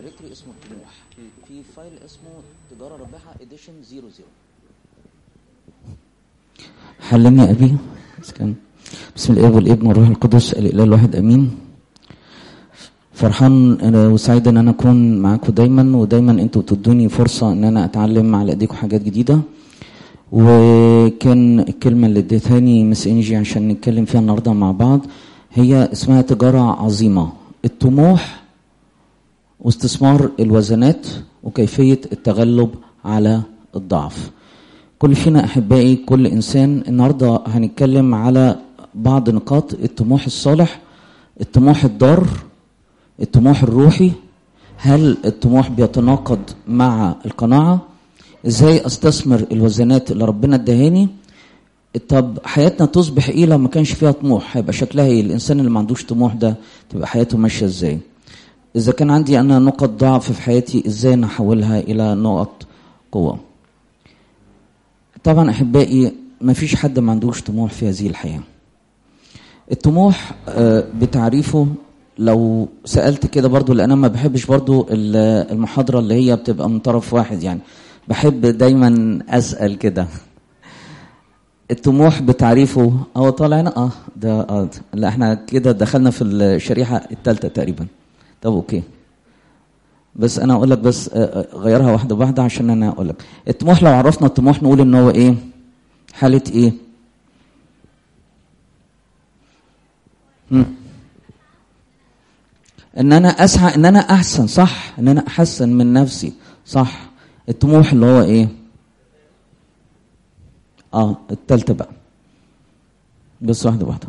دايركتوري اسمه الطموح، في فايل اسمه تجارة رابحة اديشن 00. حلني أبي بسم الآب والابن والروح القدس الإله الواحد أمين. فرحان وسعيد ان انا اكون معاكم دايما، ودايما انتوا بتدوني فرصه ان انا اتعلم على ايديكم حاجات جديده. وكان الكلمه اللي اديتهاني مس انجي عشان نتكلم فيها النهارده مع بعض هي اسمها تجاره عظيمه، الطموح واستثمار الوزنات وكيفيه التغلب على الضعف. كل فينا احبائي، كل انسان، النهارده هنتكلم على بعض نقاط الطموح الصالح، الطموح الضار، الطموح الروحي. هل الطموح بيتناقض مع القناعة؟ ازاي استثمر الوزنات اللي ربنا ادهاني؟ طب حياتنا تصبح ايه لو ما كانش فيها طموح؟ هيبقى شكلها ايه؟ الانسان اللي ما عندوش طموح ده تبقى حياته ماشية ازاي؟ اذا كان عندي انا نقط ضعف في حياتي، ازاي نحولها الى نقط قوة؟ طبعا احبائي، ما فيش حد ما عندوش طموح في هذه الحياة. الطموح بتعريفه لو سألت كده برضو، لأن أنا ما بحبش برضو المحاضرة اللي هي بتبقى من طرف واحد، يعني بحب دايما أسأل كده. الطموح بتعريفه طالعنا ده لا احنا كده دخلنا في الشريحة الثالثة تقريبا. طب اوكي، بس انا اقول لك بس غيرها واحدة واحدة عشان انا اقول لك. الطموح لو عرفنا الطموح نقول ان هو ايه؟ حالة ايه؟ ان انا اسعى ان انا احسن، صح؟ ان انا احسن من نفسي، صح؟ الطموح اللي هو ايه؟ التالتة بقى، بس واحدة واحدة.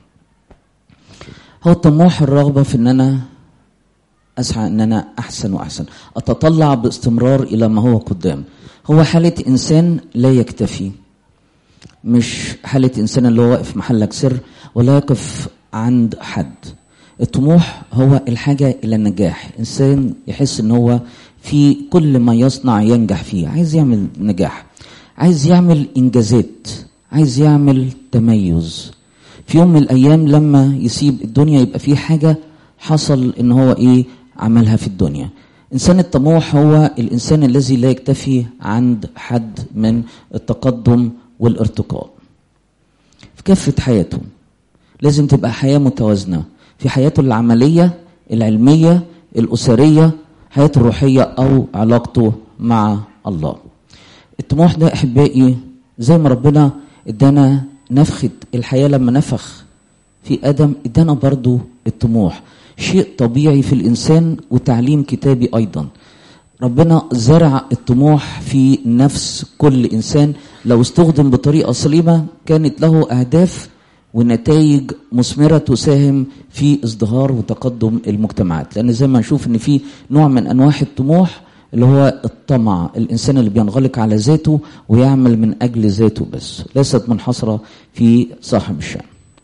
هو الطموح الرغبة في ان انا اسعى ان انا احسن واحسن، اتطلع باستمرار الى ما هو قدام. هو حالة انسان لا يكتفي، مش حالة انسان اللي هو واقف محلك سر ولا يقف عند حد. الطموح هو الحاجة إلى النجاح، إنسان يحس إن هو في كل ما يصنع ينجح فيه، عايز يعمل نجاح، عايز يعمل إنجازات، عايز يعمل تميز. في يوم من الأيام لما يسيب الدنيا يبقى في حاجة حصل إن هو عملها في الدنيا. إنسان الطموح هو الإنسان الذي لا يكتفي عند حد من التقدم والارتقاء في كافة حياته. لازم تبقى حياة متوازنة في حياته العملية، العلمية، الأسرية، حياته الروحية أو علاقته مع الله. الطموح ده أحبائي زي ما ربنا ادانا نفخة الحياة لما نفخ في آدم، ادانا برضو الطموح، شيء طبيعي في الإنسان وتعليم كتابي أيضا. ربنا زرع الطموح في نفس كل إنسان، لو استخدم بطريقة سليمة كانت له أهداف ونتائج مثمرة تساهم في ازدهار وتقدم المجتمعات. لأن زي ما نشوف إن في نوع من أنواع الطموح اللي هو الطمع، الإنسان اللي بينغلق على ذاته ويعمل من أجل ذاته بس، ليست منحصرة في صاحب الشأن.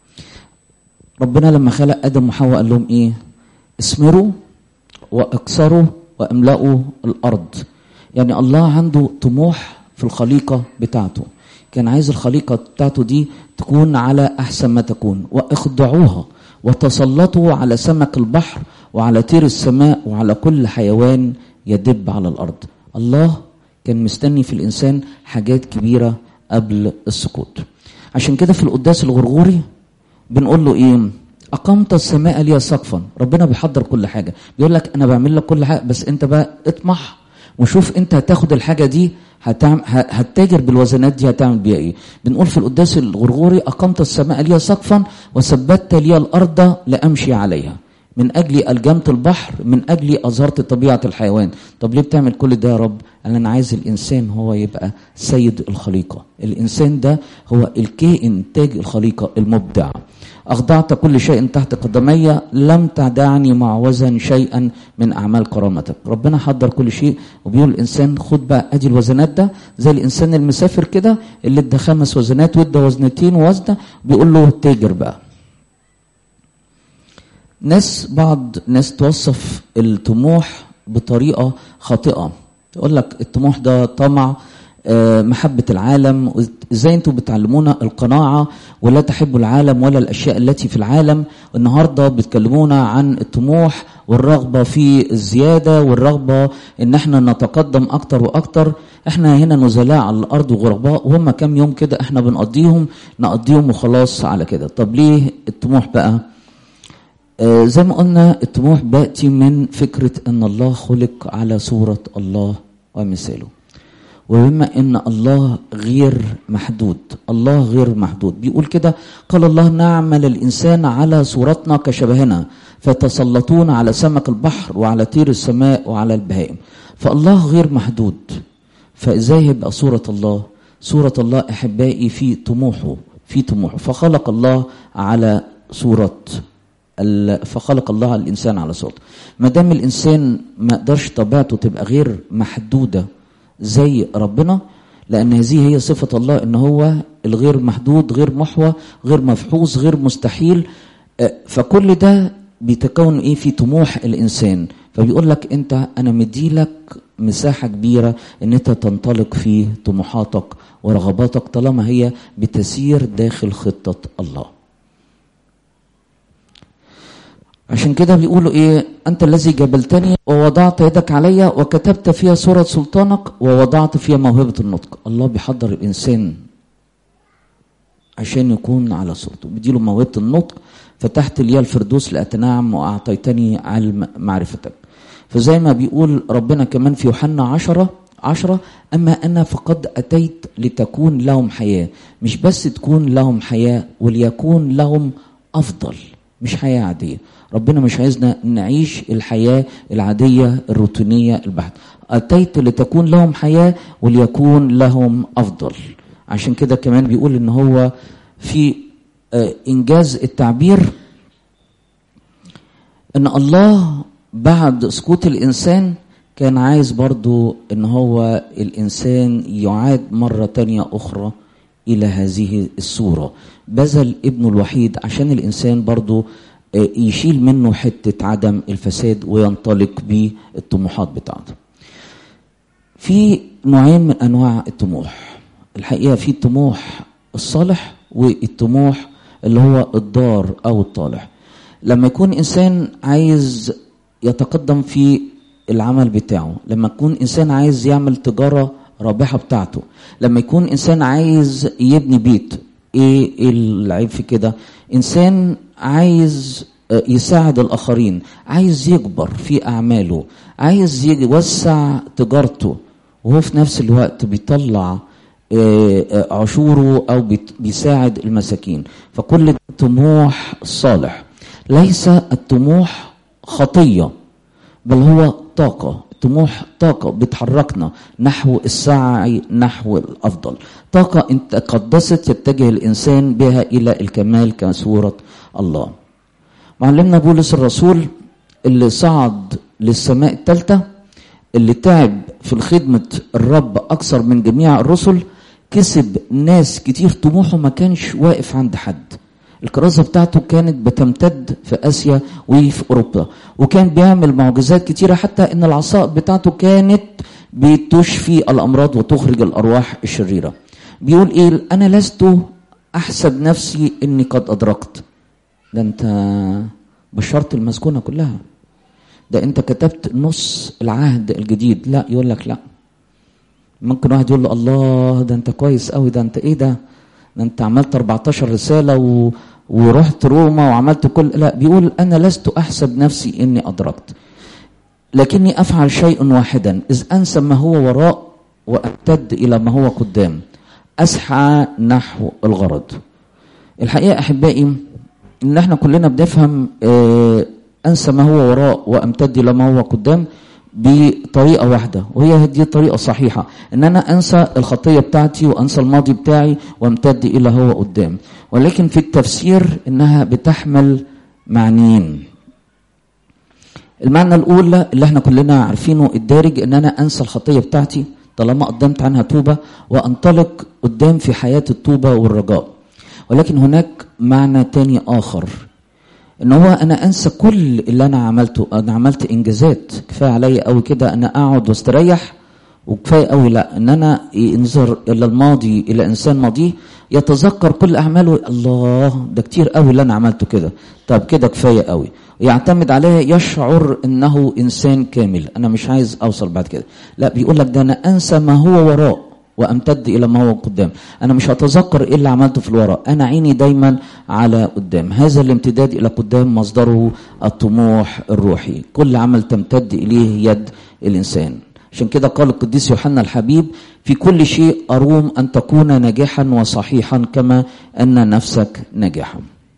ربنا لما خلق آدم وحواء قال لهم اسمروا واكسروا واملأوا الأرض. يعني الله عنده طموح في الخليقة بتاعته، كان عايز الخليقة بتاعته دي تكون على أحسن ما تكون. واخضعوها وتسلطوا على سمك البحر وعلى طير السماء وعلى كل حيوان يدب على الأرض. الله كان مستني في الإنسان حاجات كبيرة قبل السقوط. عشان كده في القداس الغرغوري بنقول له أقمت السماء لي سقفا. ربنا بيحضر كل حاجة، بيقول لك أنا بعمل لك كل حاجة، بس أنت بقى اطمح وشوف أنت هتاخد الحاجة دي هتتاجر بالوزنات دي هتعمل بيها ايه. بنقول في القداس الغرغوري أقمت السماء لي سقفا وثبتت لي الأرض لأمشي عليها، من أجلي ألجمت البحر، من أجلي أظهرت طبيعة الحيوان. طب ليه بتعمل كل ده يا رب؟ أنا عايز الإنسان هو يبقى سيد الخليقة، الإنسان ده هو الكائن تاج الخليقة المبدع. أخضعت كل شيء تحت قدمي، لم تدعني معوزا شيئا من أعمال كرامتك. ربنا حضر كل شيء وبيقول الإنسان خد بقى أدي الوزنات، ده زي الإنسان المسافر كده اللي ادى 5 وزنات وادى وزنتين ووزنة، بيقول له تاجر بقى. بعض ناس توصف الطموح بطريقة خاطئة، تقول لك الطموح ده طمع، محبة العالم، ازاي انتوا بتعلمونا القناعة ولا تحبوا العالم ولا الاشياء التي في العالم. النهاردة بتكلمونا عن الطموح والرغبة في الزيادة والرغبة ان احنا نتقدم اكتر واكتر. احنا هنا نزلاء على الارض وغرباء، وهم كام يوم كده احنا بنقضيهم وخلاص على كده. طب ليه الطموح بقى؟ زي ما قلنا الطموح بيأتي من فكرة ان الله خلق على صورة الله ومثاله، وبما ان الله غير محدود، الله غير محدود بيقول كده قال الله نعمل الانسان على صورتنا كشبهنا فتسلطون على سمك البحر وعلى طير السماء وعلى البهائم. فالله غير محدود، فازاي يبقى صورة الله؟ صورة الله احبائي في طموحه، فخلق الله على صورة فخلق الله الانسان على صورته. ما دام الانسان ما قدرش طبيعته تبقى غير محدوده زي ربنا، لان هذه هي صفه الله، ان هو الغير محدود، غير محوى، غير مفحوص، غير مستحيل. فكل ده بيتكون ايه في طموح الانسان. فبيقول لك انت انا مديلك مساحه كبيره ان انت تنطلق في طموحاتك ورغباتك طالما هي بتسير داخل خطه الله. عشان كده بيقولوا ايه؟ انت الذي جبلتني ووضعت يدك علي وكتبت فيها صورة سلطانك ووضعت فيها موهبة النطق. الله بيحضر الانسان عشان يكون على صورته، بيديله موهبة النطق. فتحت لي الفردوس لأتنعم واعطيتني علم معرفتك. فزي ما بيقول ربنا كمان في يوحنا 10 اما انا فقد اتيت لتكون لهم حياة. مش بس تكون لهم حياة، وليكون لهم افضل، مش حياة عادية. ربنا مش عايزنا نعيش الحياة العادية الروتينية البحتة. أتيت لتكون لهم حياة وليكون لهم أفضل. عشان كده كمان بيقول إن هو في إنجاز التعبير إن الله بعد سقوط الإنسان كان عايز برضو إن هو الإنسان يعاد مرة تانية أخرى إلى هذه الصورة. بذل ابنه الوحيد عشان الإنسان برضو يشيل منه حتة عدم الفساد وينطلق بالطموحات بتاعته. في نوعين من أنواع الطموح الحقيقة، في الطموح الصالح والطموح اللي هو الضار أو الطالح. لما يكون إنسان عايز يتقدم في العمل بتاعه، لما يكون إنسان عايز يعمل تجارة رابحة بتاعته، لما يكون إنسان عايز يبني بيت، إيه العيب في كده؟ إنسان عايز يساعد الآخرين، عايز يكبر في أعماله، عايز يوسع تجارته، وهو في نفس الوقت بيطلع عشوره أو بيساعد المساكين. فكل طموح صالح. ليس الطموح خطية، بل هو طاقة. الطموح طاقة بتحركنا نحو السعي نحو الأفضل، طاقة انت قدست يتجه الإنسان بها إلى الكمال كصورة الله. معلمنا بولس الرسول اللي صعد للسماء الثالثة، اللي تعب في الخدمة الرب أكثر من جميع الرسل، كسب ناس كتير. طموحه ما كانش واقف عند حد. الكرازة بتاعته كانت بتمتد في آسيا وفي أوروبا، وكان بيعمل معجزات كتيرة، حتى إن العصا بتاعته كانت بتشفي الأمراض وتخرج الأرواح الشريرة. بيقول إيه؟ أنا لست أحسب نفسي إني قد أدركت. ده أنت بشرت المسكونة كلها، ده أنت كتبت نص العهد الجديد. لا، يقول لك لا. ممكن واحد يقول له الله ده أنت كويس قوي، ده أنت إيه ده أنت عملت 14 رسالة ورحت روما وعملت كل. لا، بيقول أنا لست أحسب نفسي إني أدركت، لكني أفعل شيء واحدا، إذ أنسى ما هو وراء وأمتد إلى ما هو قدام، أسعى نحو الغرض. الحقيقة أحبائي إن احنا كلنا بنفهم أنسى ما هو وراء وأمتد إلى ما هو قدام بطريقة واحدة، وهي دي طريقة صحيحة، إن أنا أنسى الخطية بتاعتي وأنسى الماضي بتاعي وأمتد إلى هو قدام. ولكن في التفسير إنها بتحمل معنيين. المعنى الأولى اللي احنا كلنا عارفينه الدارج، إن أنا أنسى الخطية بتاعتي طالما قدمت عنها توبة وأنطلق قدام في حياة التوبة والرجاء. ولكن هناك معنى تاني آخر، ان هو انا انسى كل اللي انا عملته. انا عملت انجازات كفايه عليا قوي كده، انا اقعد واستريح وكفايه قوي لا ان انا ينظر الى الماضي، الى انسان ماضيه يتذكر كل اعماله، الله ده كتير قوي اللي انا عملته كده، طب كده كفايه قوي، يعتمد عليها، يشعر انه انسان كامل، انا مش عايز اوصل بعد كده. لا، بيقول لك ده انا انسى ما هو وراء وامتد الى ما هو قدام. انا مش هتذكر ايه اللي عملته في الوراء، انا عيني دايما على قدام. هذا الامتداد الى قدام مصدره الطموح الروحي، كل عمل تمتد اليه يد الانسان. عشان كده قال القديس يوحنا الحبيب: في كل شيء أروم أن تكون ناجحا وصحيحا كما أن نفسك ناجحا.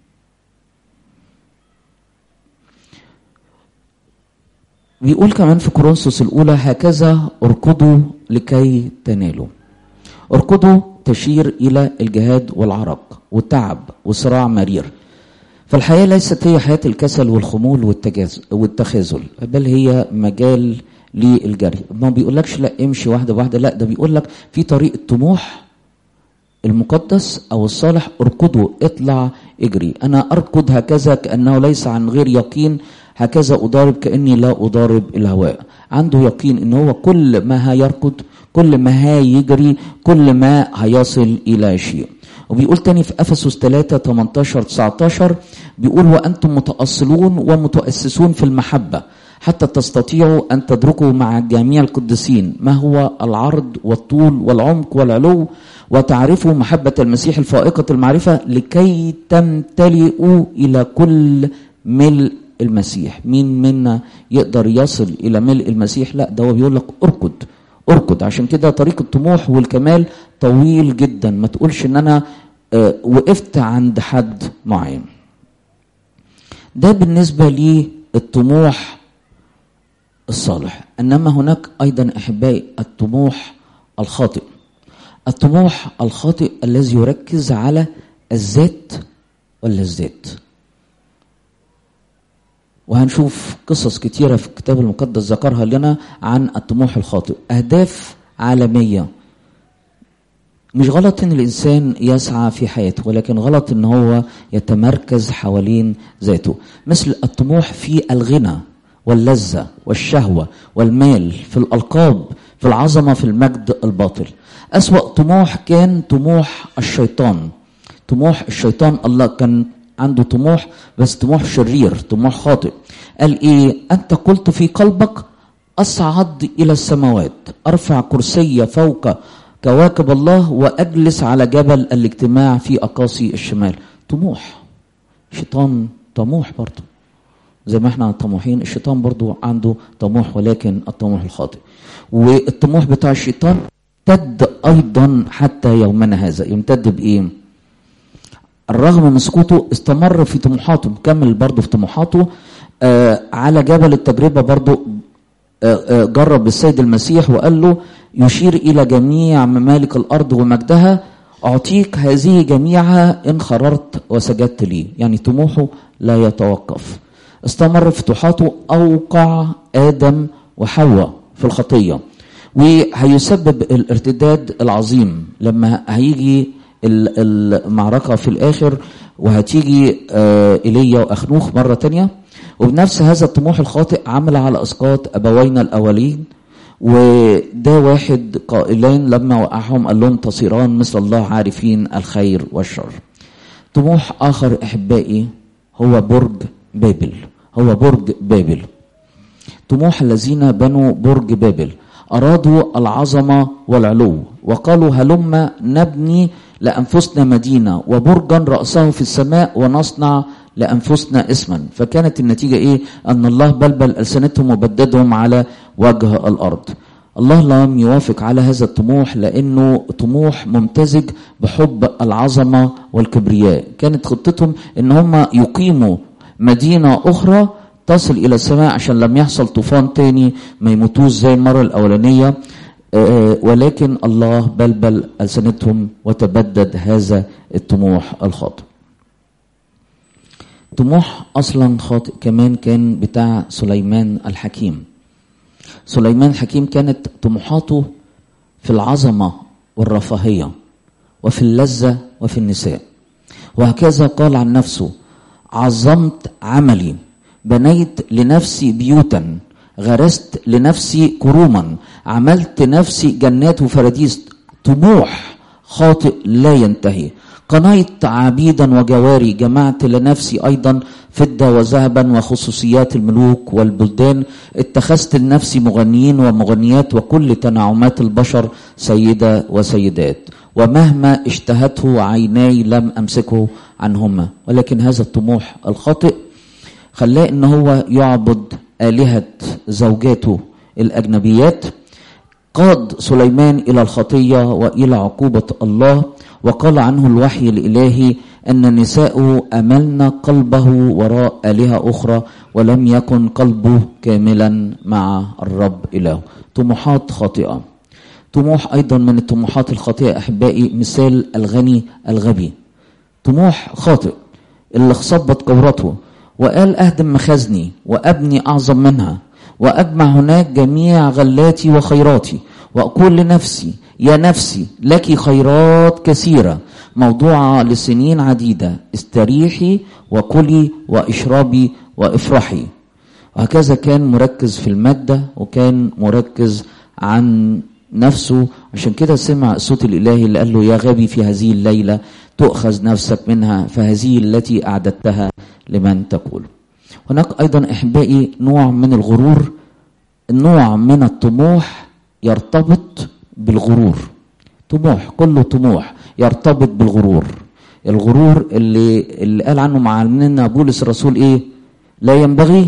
بيقول كمان في كورنثوس الأولى: هكذا اركضوا لكي تنالوا. اركضوا تشير إلى الجهاد والعرق والتعب وصراع مرير. فالحياة ليست هي حياة الكسل والخمول والتخاذل، بل هي مجال للجري. ما بيقولكش لا امشي واحدة واحدة، لا ده بيقولك في طريق الطموح المقدس أو الصالح، اركضوا، اطلع اجري. أنا أركض هكذا كأنه ليس عن غير يقين، هكذا أضارب كأني لا أضارب الهواء. عنده يقين إن هو كل ما هيركض، كل ما هيجري، كل ما هيصل إلى شيء. وبيقول تاني في أفسس 3:18-19 بيقول: وأنتم متأصلون ومتأسسون في المحبة حتى تستطيعوا أن تدركوا مع جميع القديسين ما هو العرض والطول والعمق والعلو، وتعرفوا محبة المسيح الفائقة المعرفة، لكي تمتلئوا إلى كل ملء المسيح. مين منا يقدر يصل إلى ملء المسيح؟ لا، ده هو بيقول لك اركض اركض. عشان كده طريق الطموح والكمال طويل جدا، ما تقولش ان انا وقفت عند حد معين. ده بالنسبة للطموح الصالح. انما هناك ايضا احبائي الطموح الخاطئ. الطموح الخاطئ الذي يركز على الذات واللذات. وهنشوف قصص كتيرة في الكتاب المقدس ذكرها لنا عن الطموح الخاطئ. أهداف عالمية. مش غلط ان الانسان يسعى في حياته، ولكن غلط ان هو يتمركز حوالين ذاته. مثل الطموح في الغنى واللذة والشهوة والمال، في الألقاب، في العظمة، في المجد الباطل. أسوأ طموح كان طموح الشيطان. طموح الشيطان، الله كان عنده طموح بس طموح شرير، طموح خاطئ. قال ايه؟ انت قلت في قلبك اصعد الى السماوات، ارفع كرسي فوق كواكب الله، واجلس على جبل الاجتماع في اقاصي الشمال. طموح الشيطان طموح برضه، زي ما احنا طموحين، الشيطان برضه عنده طموح، ولكن الطموح الخاطئ. والطموح بتاع الشيطان يمتد ايضا حتى يومنا هذا. يمتد بايه؟ الرغم من سقوطه استمر في طموحاته، مكمل برضه في طموحاته. على جبل التجربة برضه جرب السيد المسيح وقال له، يشير إلى جميع ممالك الأرض ومجدها، أعطيك هذه جميعها إن خررت وسجدت لي. يعني طموحه لا يتوقف، استمر في طموحاته. أوقع آدم وحواء في الخطية، وهيسبب الارتداد العظيم لما هيجي المعركة في الآخر، وهتيجي إيليا وأخنوخ مرة تانية. وبنفس هذا الطموح الخاطئ عمل على إسقاط أبوينا الأولين. وده واحد قائلين لما وقعهم قال لهم تصيران مثل الله عارفين الخير والشر. طموح آخر أحبائي هو برج بابل. هو برج بابل. طموح الذين بنوا برج بابل أرادوا العظمة والعلو، وقالوا هلما نبني لأنفسنا مدينة وبرجا رأسه في السماء ونصنع لأنفسنا اسما. فكانت النتيجة إيه؟ أن الله بلبل ألسنتهم وبددهم على وجه الأرض. الله لم يوافق على هذا الطموح، لأنه طموح ممتزج بحب العظمة والكبرياء. كانت خطتهم أن هم يقيموا مدينة أخرى تصل إلى السماء عشان لم يحصل طوفان تاني ما يموتوش زي المرة الأولانية. ولكن الله بلبل ألسنتهم وتبدد هذا الطموح الخاطئ. طموح أصلا خاطئ كمان كان بتاع سليمان الحكيم. سليمان الحكيم كانت طموحاته في العظمة والرفاهية وفي اللذة وفي النساء. وهكذا قال عن نفسه: عظمت عملي، بنيت لنفسي بيوتا، غرست لنفسي كروما، عملت نفسي جنات وفراديس، طموح خاطئ لا ينتهي. قنيت عبيدا وجواري، جمعت لنفسي أيضا فضة وذهبا وخصوصيات الملوك والبلدان، اتخذت لنفسي مغنيين ومغنيات وكل تنعمات البشر سيدة وسيدات، ومهما اشتهته عيناي لم أمسكه عنهما. ولكن هذا الطموح الخاطئ خلاه إن هو يعبد آلهة زوجاته الأجنبيات، قاد سليمان إلى الخطية وإلى عقوبة الله. وقال عنه الوحي الإلهي أن نساءه أملن قلبه وراء آلهة أخرى، ولم يكن قلبه كاملا مع الرب إله. طموحات خاطئة. طموح أيضا من الطموحات الخاطئة أحبائي مثال الغني الغبي، طموح خاطئ اللي خصبت قورته وقال أهدم مخازني وأبني أعظم منها وأجمع هناك جميع غلاتي وخيراتي، وأقول لنفسي يا نفسي لك خيرات كثيرة موضوعة لسنين عديدة، استريحي وكلي واشربي وافرحي. وهكذا كان مركز في المادة وكان مركز عن نفسه. عشان كده سمع الصوت الإلهي اللي قال له يا غبي في هذه الليلة تؤخذ نفسك منها، فهذه التي أعددتها لمن تقول. هناك أيضا أحبائي نوع من الغرور، النوع من الطموح يرتبط بالغرور. طموح، كله طموح يرتبط بالغرور. الغرور اللي قال عنه معلمنا بولس الرسول ايه؟ لا ينبغي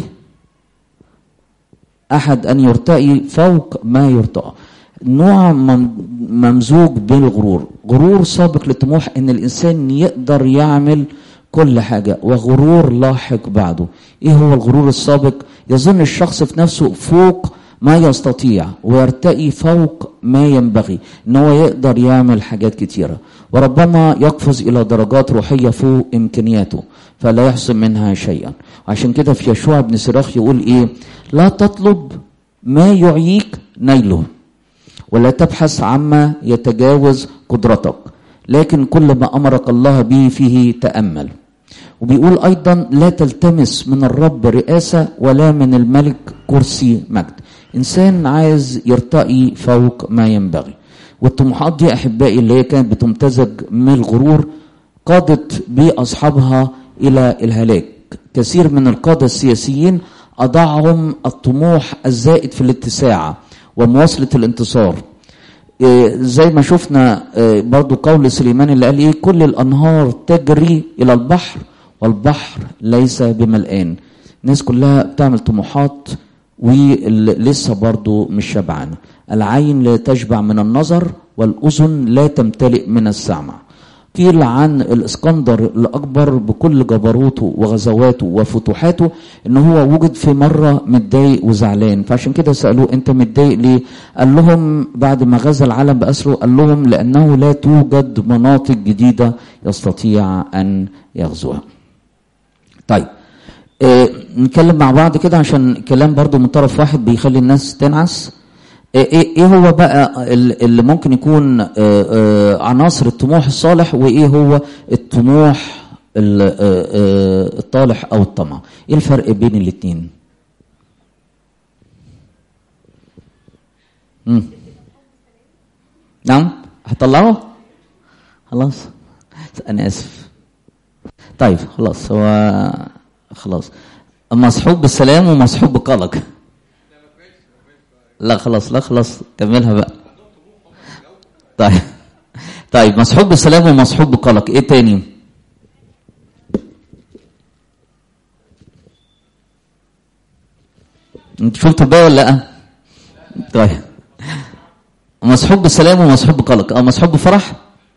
احد ان يرتقي فوق ما يرتقى. نوع ممزوج بالغرور، غرور سابق للطموح ان الانسان يقدر يعمل كل حاجة، وغرور لاحق بعده. ايه هو الغرور السابق؟ يظن الشخص في نفسه فوق ما يستطيع ويرتقي فوق ما ينبغي، ان هو يقدر يعمل حاجات كتيرة، وربما يقفز الى درجات روحية فوق امكانياته فلا يحصل منها شيئا. وعشان كده في يشوع بن سراخ يقول ايه؟ لا تطلب ما يعيك نيله، ولا تبحث عما يتجاوز قدرتك، لكن كل ما امرك الله به فيه تأمل. وبيقول ايضا لا تلتمس من الرب رئاسة ولا من الملك كرسي مجد. انسان عايز يرتقي فوق ما ينبغي. والطموحات دي احبائي اللي هي كانت بتمتزج من الغرور قادت باصحابها الى الهلاك. كثير من القادة السياسيين اضاعهم الطموح الزائد في الاتساع ومواصلة الانتصار. زي ما شفنا برضو قول سليمان اللي قال ايه؟ كل الانهار تجري الى البحر والبحر ليس بملآن. الناس كلها بتعمل طموحات ولسه برضو مش شبعانة. العين لا تشبع من النظر والأذن لا تمتلئ من السمع. قيل عن الاسكندر الأكبر بكل جبروته وغزواته وفتوحاته إن هو وجد في مرة متضايق وزعلان، فعشان كده سألوه أنت متضايق ليه؟ قال لهم بعد ما غزا العالم بأسره، قال لهم لأنه لا توجد مناطق جديدة يستطيع أن يغزوها. طيب نتكلم مع بعض كده عشان الكلام برضو من طرف واحد بيخلي الناس تنعس. ايه هو بقى اللي ممكن يكون عناصر الطموح الصالح، وايه هو الطموح الطالح او الطمع؟ ايه الفرق بين الاتنين؟ نعم هطلعه خلاص، انا اسف. طيب خلاص، هو خلاص مصحوب بالسلام ومصحوب بقلق. لا خلاص، لا خلاص كملها بقى. طيب مصحوب بالسلام ومصحوب بقلق. ايه تاني؟ انت شفتوا بقى ولا لا؟ طيب مصحوب بالسلام ومصحوب بقلق او مصحوب بفرح.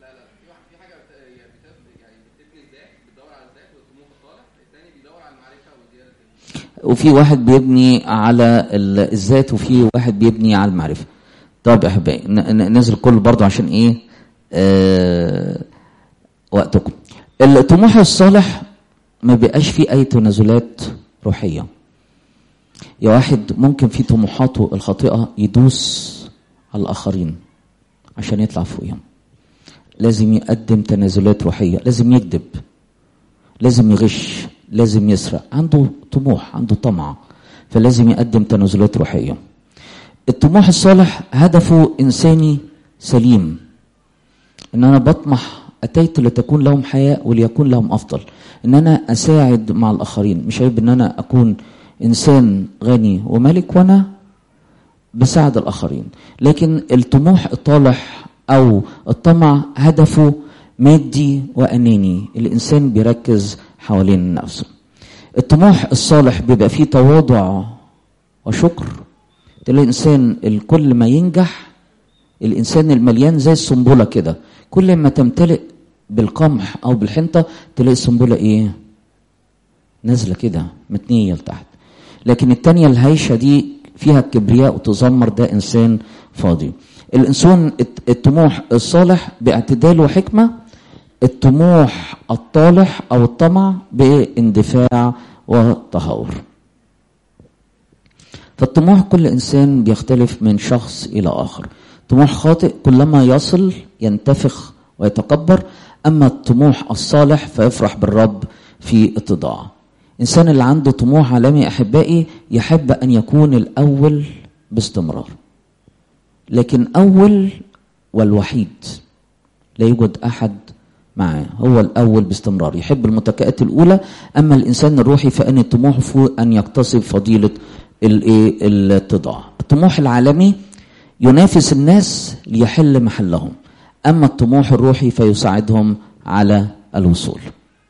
وفي واحد بيبني على الذات وفي واحد بيبني على المعرفة. طيب يا احبائي ننزل كل برضو عشان ايه وقتكم. الطموح الصالح ما بيبقاش فيه اي تنازلات روحية. يا واحد ممكن في طموحاته الخاطئة يدوس على الاخرين عشان يطلع فوقهم، لازم يقدم تنازلات روحية، لازم يكذب، لازم يغش، لازم يسرق، عنده طموح، عنده طمع، فلازم يقدم تنازلات روحية. الطموح الصالح هدفه إنساني سليم، إن أنا بطمح أتيت لتكون لهم حياة وليكون لهم أفضل، إن أنا أساعد مع الآخرين. مش عيب إن أنا أكون إنسان غني وملك وأنا بساعد الآخرين. لكن الطموح الطالح أو الطمع هدفه مادي وأناني، الإنسان بيركز حوالين نفسه. الطموح الصالح بيبقى فيه تواضع وشكر. تلاقي الإنسان الكل ما ينجح، الإنسان المليان زي السنبلة كده، كل ما تمتلئ بالقمح أو بالحنطة تلاقي السنبلة إيه؟ نازلة كده متنية لتحت. لكن التانية الهيشة دي فيها الكبرياء وتذمر، ده إنسان فاضي. الإنسان الطموح الصالح باعتدال وحكمة، الطموح الطالح أو الطمع باندفاع وتهور. فالطموح كل إنسان بيختلف من شخص إلى آخر. طموح خاطئ كلما يصل ينتفخ ويتكبر، أما الطموح الصالح فيفرح بالرب في اتضاع. إنسان اللي عنده طموح عالمي أحبائي يحب أن يكون الأول باستمرار، لكن أول والوحيد، لا يوجد أحد معاه، هو الأول باستمرار، يحب المتكئات الأولى. أما الإنسان الروحي فإن طموحه أن يكتسب فضيلة الاتضاع. الطموح العالمي ينافس الناس ليحل محلهم، أما الطموح الروحي فيساعدهم على الوصول.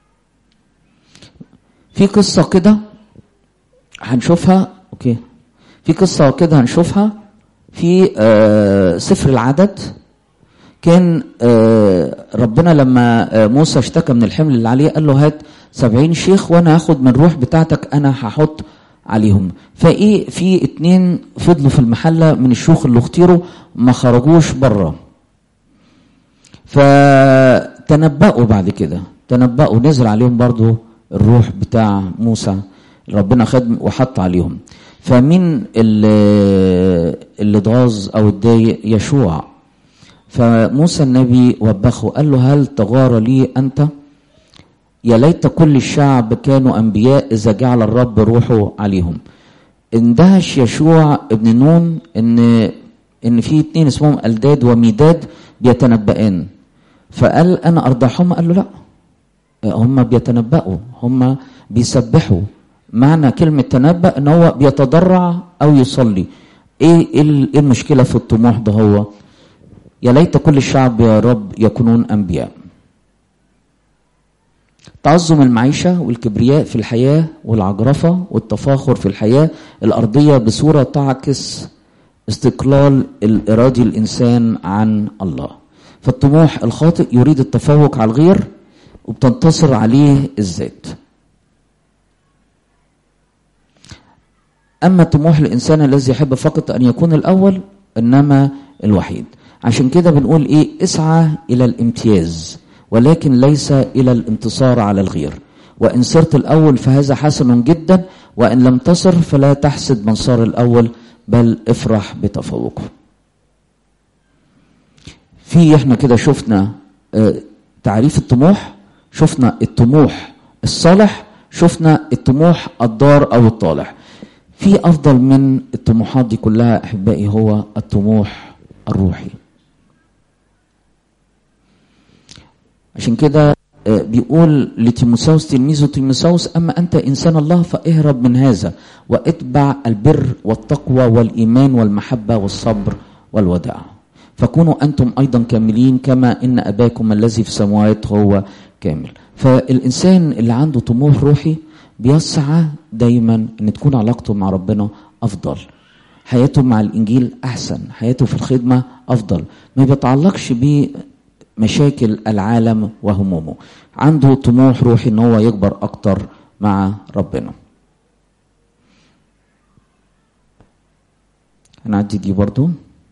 في قصة كده هنشوفها، أوكي، في قصة كده هنشوفها في سفر العدد. كان ربنا لما موسى اشتكى من الحمل اللي عليه قال له هات 70 شيخ وانا هاخد من الروح بتاعتك انا هحط عليهم. فايه في 2 فضلوا في المحله من الشيوخ اللي اختيروا ما خرجوش بره. فتنبأوا بعد كده، تنبأوا نزل عليهم برضو الروح بتاع موسى، ربنا خد وحط عليهم. فمين اللي ضاز او اتضايق؟ يشوع. فموسى النبي وبخه قال له هل تغار لي أنت؟ يا ليت كل الشعب كانوا أنبياء إذا جعل الرب روحه عليهم. اندهش يشوع ابن نون إن في 2 اسمهم ألداد وميداد بيتنبئان، فقال أنا أرضعهم. قال له لا، هم بيتنبأوا، هم بيسبحوا. معنى كلمة تنبأ إن هو بيتضرع أو يصلي. إيه المشكلة في الطموح ده؟ هو يا ليت كل الشعب يا رب يكونون أنبياء. تعظم المعيشة والكبرياء في الحياة والعجرفة والتفاخر في الحياة الأرضية بصورة تعكس استقلال الإرادي الإنسان عن الله. فالطموح الخاطئ يريد التفوق على الغير وبتنتصر عليه الذات. أما طموح الإنسان الذي يحب فقط أن يكون الأول إنما الوحيد. عشان كده بنقول ايه؟ اسعى الى الامتياز ولكن ليس الى الانتصار على الغير. وان صرت الاول فهذا حسن جدا، وان لم تصر فلا تحسد من صار الاول بل افرح بتفوقه. احنا كده شفنا تعريف الطموح، شفنا الطموح الصالح، شفنا الطموح الضار او الطالح. في افضل من الطموحات دي كلها احبائي هو الطموح الروحي. عشان كده بيقول لتيموثاوس تلميذه تيموثاوس أما أنت إنسان الله فاهرب من هذا واتبع البر والتقوى والإيمان والمحبة والصبر والوداع، فكونوا أنتم أيضا كاملين كما إن أباكم الذي في السماوات هو كامل. فالإنسان اللي عنده طموح روحي بيسعى دايما أن تكون علاقته مع ربنا أفضل، حياته مع الإنجيل أحسن، حياته في الخدمة أفضل، ما بيتعلقش بمشاكل العالم وهمومه، عنده طموح روحي ان هو يكبر اكتر مع ربنا. هنعدي دي برضو.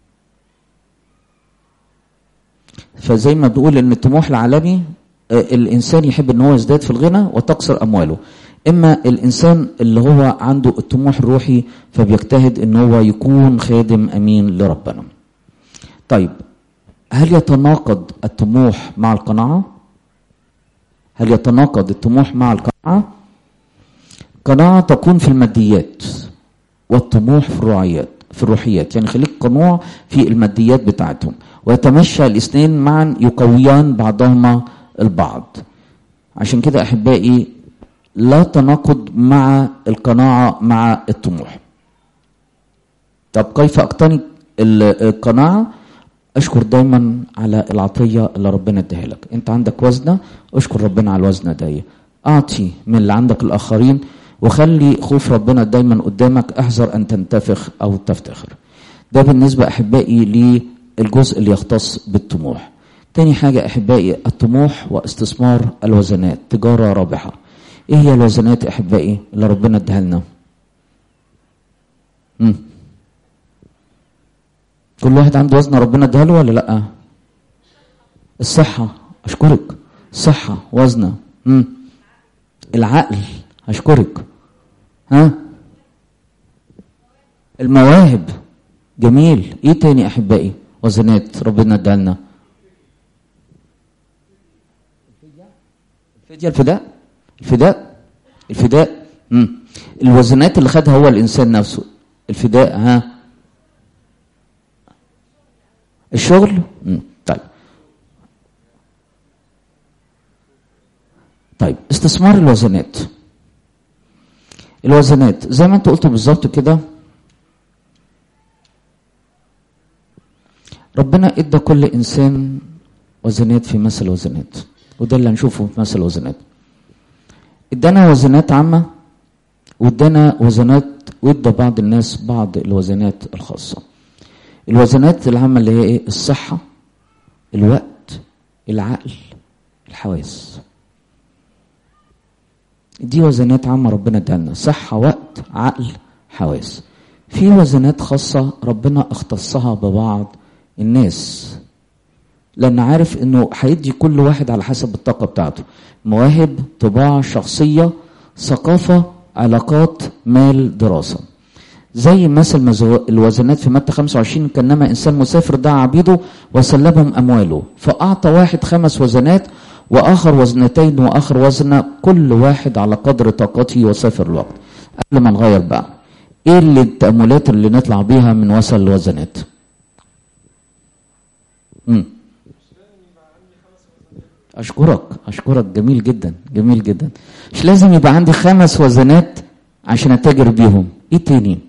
فزي ما بنقول ان الطموح العالمي الانسان يحب ان هو يزداد في الغنى وتقصر امواله، اما الانسان اللي هو عنده الطموح الروحي فبيجتهد ان هو يكون خادم امين لربنا. طيب هل يتناقض الطموح مع القناعة؟ هل يتناقض الطموح مع القناعة؟ القناعة تكون في الماديات والطموح في الرعيات. في الروحيات، يعني خليك قنوع في الماديات بتاعتهم، ويتمشى الاثنين معا يقويان بعضهما البعض. عشان كده أحبائي لا تناقض مع القناعة مع الطموح. طب كيف أقتني القناعة؟ اشكر دايما على العطية اللي ربنا اديها لك. انت عندك وزنة، اشكر ربنا على الوزنة دي، اعطي من اللي عندك الاخرين، وخلي خوف ربنا دايما قدامك، احذر ان تنتفخ او تفتخر. ده بالنسبة احبائي للجزء اللي يختص بالطموح. تاني حاجة احبائي الطموح واستثمار الوزنات، تجارة رابحة. ايه هي الوزنات احبائي اللي ربنا اديها لنا؟ كل واحد عنده وزن ربنا اداها له ولا لا؟ الصحة، اشكرك، صحة وزنة. العقل، اشكرك. المواهب، جميل. ايه تاني احبائي وزنات ربنا اداها لنا؟ الفداء. الوزنات اللي خدها هو الانسان نفسه. الفداء، الشغل. طيب استثمار الوزنات زي ما انت قلت بالظبط كده، ربنا ادى كل انسان وزنات في مثل وزنات، وده اللي هنشوفه في مثل وزنات. ادانا وزنات عامة، وادانا وزنات، وادى بعض الناس بعض الوزنات الخاصة. الوزنات العامة اللي هي ايه؟ الصحة، الوقت، العقل، الحواس. دي وزنات عامة ربنا ادالنا، صحة، وقت، عقل، حواس. في وزنات خاصة ربنا اختصها ببعض الناس، لأن عارف انه هيدي كل واحد على حسب الطاقة بتاعته، مواهب، طباع، شخصية، ثقافة، علاقات، مال، دراسة. زي مثل الوزنات في متى 25، كانما انسان مسافر دعا عبيده وسلبهم امواله، فاعطى واحد 5 وزنات، واخر 2 واخر وزنة، كل واحد على قدر طاقته وسافر الوقت. قبل ما نغير بقى، ايه اللي التأملات اللي نطلع بيها من وصل الوزنات؟ اشكرك، جميل جدا. مش لازم يبقى عندي 5 وزنات عشان اتاجر بيهم. ايه تاني؟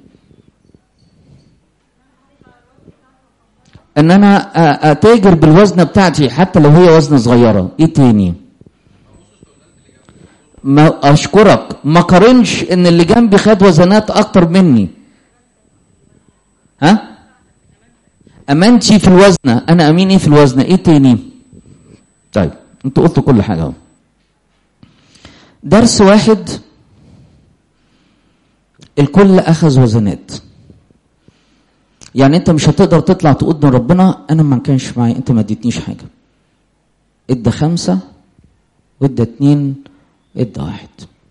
ان انا اتاجر بالوزنه بتاعتي حتى لو هي وزنه صغيره. ايه تاني؟ ما اشكرك، ما قارنش ان اللي جنبي خد وزنات اكتر مني. امانتي في الوزنه، انا امين ايه في الوزنه. ايه تاني؟ طيب انتوا قلتوا كل حاجه اهو. درس واحد، الكل اخذ وزنات. يعني انت مش هتقدر تطلع تقول ربنا انا ما كانش معي، انت ما اديتنيش حاجه. ادى 5 وادى 2 ادى 1.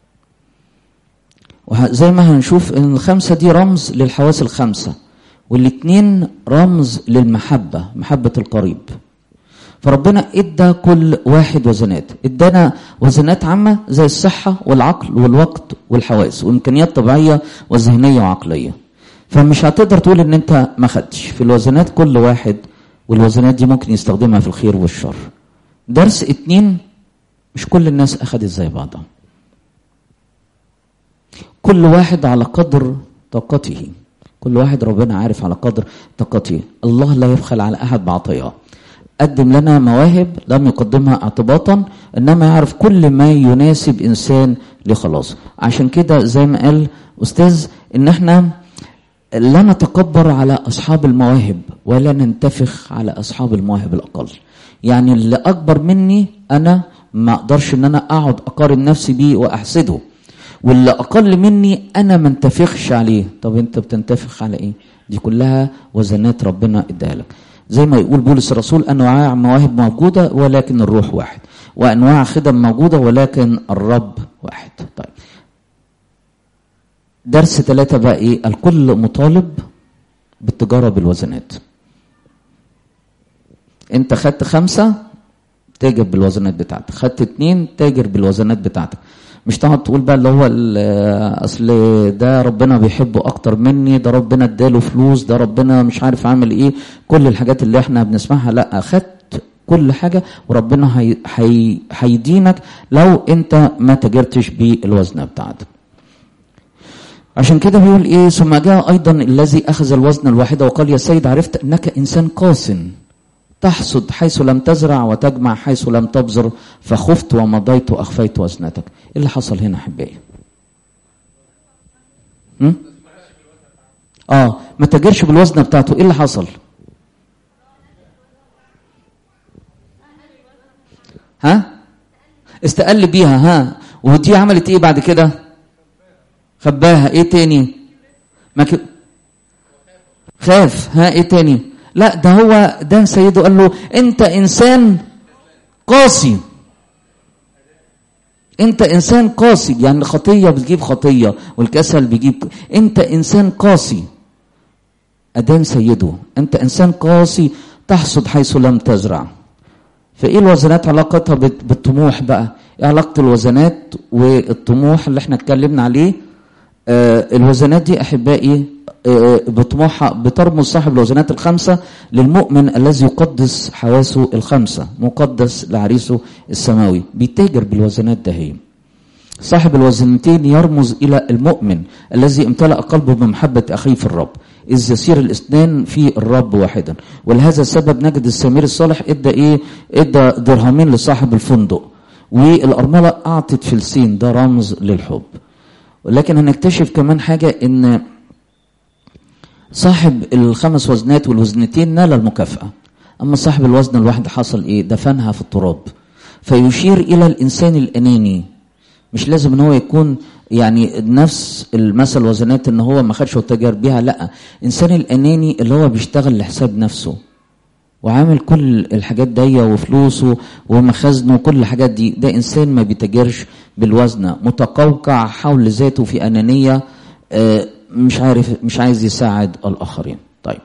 وزي ما هنشوف ان ال5 دي رمز للحواس ال5، وال2 رمز للمحبه، محبه القريب. فربنا ادى كل واحد وزنات. ادانا وزنات عامه زي الصحه والعقل والوقت والحواس وامكانيات طبيعيه وذهنيه وعقليه. فمش هتقدر تقول ان انت ما خدتش في الوزنات، كل واحد، والوزنات دي ممكن يستخدمها في الخير والشر. درس 2، مش كل الناس اخدت زي بعضها، كل واحد على قدر طاقته، كل واحد ربنا عارف على قدر طاقته. الله لا يبخل على احد بعطيه. قدم لنا مواهب لم يقدمها اعتباطا، انما يعرف كل ما يناسب انسان لخلاص. عشان كده زي ما قال استاذ ان احنا لا نتكبر على اصحاب المواهب ولا ننتفخ على اصحاب المواهب الاقل. يعني اللي اكبر مني انا ما اقدرش ان انا اقعد اقارن نفسي بيه واحسده، واللي اقل مني انا ما انتفخش عليه. طب انت بتنتفخ على ايه؟ دي كلها وزنات ربنا اداها لك. زي ما يقول بولس الرسول، انواع مواهب موجوده ولكن الروح واحد، وانواع خدم موجوده ولكن الرب واحد. طيب درس 3 بقى ايه؟ الكل مطالب بالتجاره بالوزنات. انت خدت 5 تاجر بالوزنات بتاعتك، خدت 2 تاجر بالوزنات بتاعتك. مش تقعد تقول بقى اللي هو اصل ده ربنا بيحبه اكتر مني، ده ربنا اداله فلوس، ده ربنا مش عارف عامل ايه، كل الحاجات اللي احنا بنسمعها. لا، خدت كل حاجة وربنا هيدينك لو انت ما تجرتش بالوزنة بتاعتك. عشان كده بيقول ايه، ثم جاء ايضا الذي اخذ الوزن الواحدة وقال يا سيد عرفت انك انسان قاس، تحصد حيث لم تزرع وتجمع حيث لم تبذر، فخفت ومضيت واخفيت وزنتك. ايه اللي حصل هنا احبائي؟ ما تجرش بالوزنة بتاعته. ايه اللي حصل؟ استقل بيها. ودي عملت ايه بعد كده؟ خباها. ايه تاني؟ خاف. ايه تاني؟ لا، ده هو دان سيده قال له انت انسان قاسي، انت انسان قاسي. يعني خطية بتجيب خطية والكسل بيجيب، انت انسان قاسي. ادان سيده انت انسان قاسي تحصد حيث لم تزرع. فايه الوزنات علاقتها بالطموح بقى؟ ايه علاقة الوزنات والطموح اللي احنا اتكلمنا عليه؟ الوزنات دي احبائي بطموحها بترمز صاحب الوزنات الخمسة للمؤمن الذي يقدس حواسه الخمسة، مقدس لعريسه السماوي، بيتاجر بالوزنات ده. هي صاحب الوزنتين يرمز الى المؤمن الذي امتلأ قلبه بمحبة اخيه في الرب، اذ يصير الاثنان في الرب واحدا. ولهذا السبب نجد السمير الصالح ادى درهمين لصاحب الفندق، والارملة اعطت فلسين، ده رمز للحب. ولكن هنكتشف كمان حاجة، ان صاحب الخمس وزنات والوزنتين نال المكافأة، اما صاحب الوزن الواحد حصل ايه؟ دفنها في التراب. فيشير الى الانسان الاناني. مش لازم ان هو يكون يعني نفس المثل وزنات ان هو ما خدش وتجار بيها، لا، انسان الاناني اللي هو بيشتغل لحساب نفسه وعامل كل الحاجات دي وفلوسه ومخازنه وكل الحاجات دي، ده انسان ما بيتجرش بالوزنة، متقوقع حول ذاته في انانية، مش عايز يساعد الاخرين. طيب،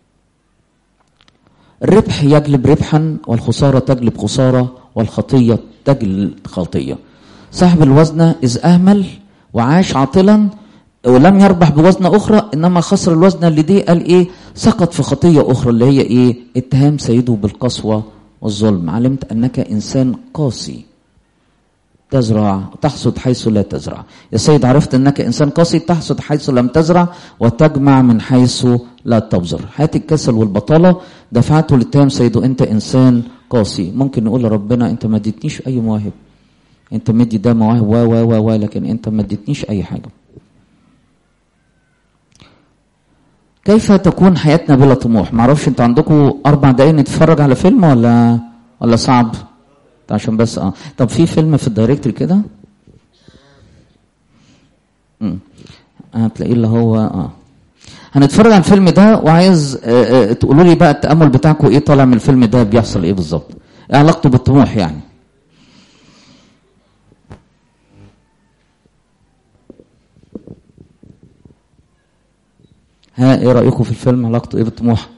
الربح يجلب ربحا والخسارة تجلب خسارة والخطية تجلب خطية. صاحب الوزنة إذ أهمل وعاش عاطلا ولم يربح بوزنة أخرى، إنما خسر الوزنة اللي دي، قال إيه؟ سقط في خطية أخرى اللي هي إيه؟ اتهام سيده بالقسوة والظلم. علمت أنك إنسان قاسي تزرع تحصد حيث لا تزرع. يا سيد عرفت أنك إنسان قاسي تحصد حيث لم تزرع وتجمع من حيث لا تبذر. حياة الكسل والبطالة دفعته لاتهام سيده أنت إنسان قاسي. ممكن نقول لربنا أنت ما اديتنيش أي مواهب، انت مدي ده مواهب لكن انت ما اديتنيش اي حاجه. كيف تكون حياتنا بلا طموح؟ معرفش انت عندكم 4 دقايق نتفرج على فيلم ولا صعب؟ عشان بس طب في فيلم في الدايركتري كده هتلاقيه اللي هو هنتفرج على الفيلم ده، وعايز تقولوا لي بقى التأمل بتاعكم ايه طالع من الفيلم ده، بيحصل ايه بالظبط، ايه علاقته بالطموح يعني. ايه رأيكم في الفيلم، علاقته ايه بالطموح؟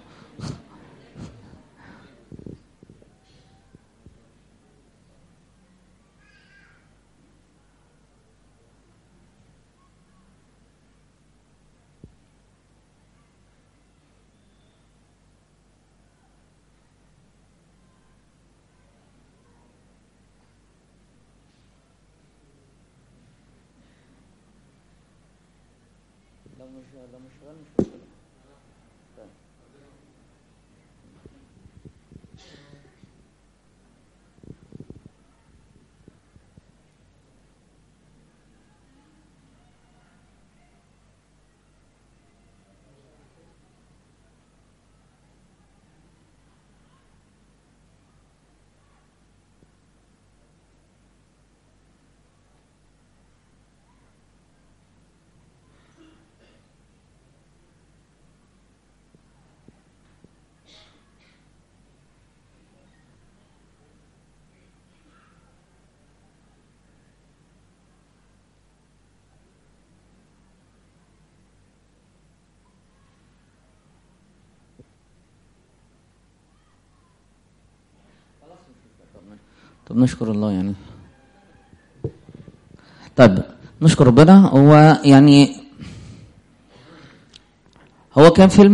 طب نشكر الله يعني. طيب نشكر ربنا. هو يعني هو كان فيلم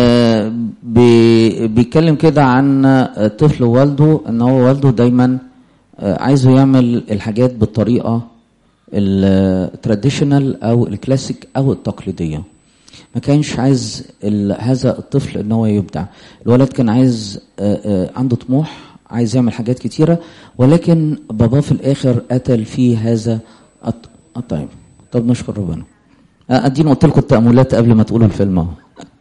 بيتكلم كده عن طفل ووالده، ان هو والده دايما عايزه يعمل الحاجات بالطريقه التراديشنال او الكلاسيك او التقليديه. ما كانش عايز هذا الطفل ان هو يبدع. الولد كان عايز عنده طموح، عايز يعمل حاجات كتيره، ولكن باباه في الاخر قتل فيه هذا الطيب. طب نشكر ربنا. ادينا قلت لكم التأملات قبل ما تقولوا الفيلم اهو.